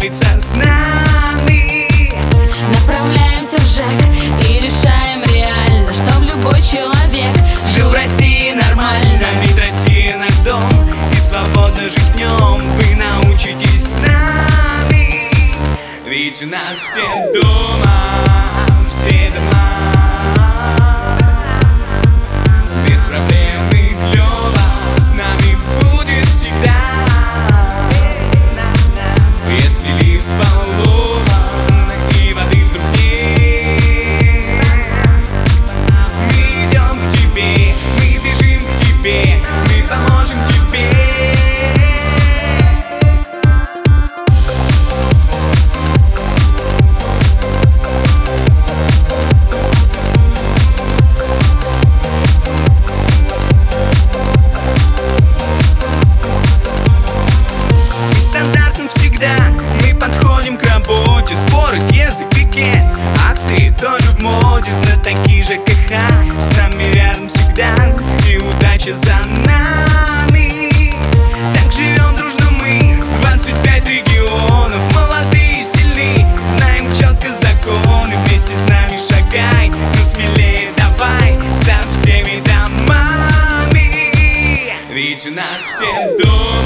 познакомиться с нами. Направляемся в ЖЭК и решаем реально, чтоб любой человек жил в России нормально. Ведь Россия наш дом, и свободно жить в нем вы научитесь с нами. Ведь у нас все дома, все дома, без проблем и клёво, с нами будет всегда. Если лифт поломан и воды вдруг нет, мы идем к тебе, мы бежим к тебе, мы поможем тебе. Мы подходим к работе, сборы, съезды, пикет, акции тоже в моде, знатоки ЖКХ с нами рядом всегда, и удача за нами. Так живем дружно мы, 25 регионов, молодые и сильны, знаем четко законы, вместе с нами шагай, ну смелее давай, за всеми домами. Ведь у нас все дома,